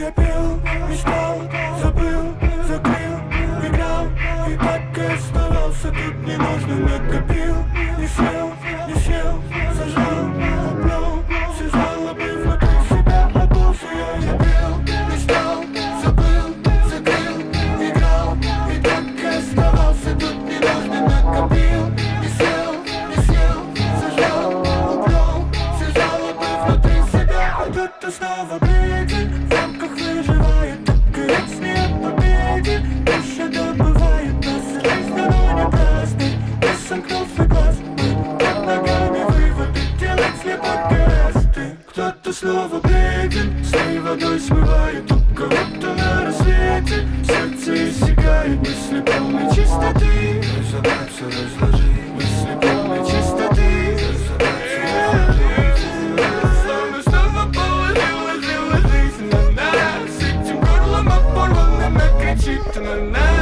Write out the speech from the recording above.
я пел, мечтал, забыл, закрыл, играл. И так и оставался тут ненужным, накопил. Не сел, зажал, уплел все жалобы внутри себя. Обулся я пел, мечтал, забыл, закрыл, играл. И так и оставался тут ненужным, накопил. Не сел, зажал, уплел все жалобы внутри себя. А тут ты снова бреден, в рамках выживает, так горит не о победе. Душа добывает нас, жизнь давно не праздный. Не сомкнул свой глаз, мы под ногами выводы делать слепо гораздо. Кто-то снова бреден, с ней водой смывает у кого-то на рассвете. Сердце иссякает, мысли полной чистоты. Разобраться, разложить, мысли полной чистоты. Снова положила жизнь на нас. Этим горлом оборванным накричит на нас.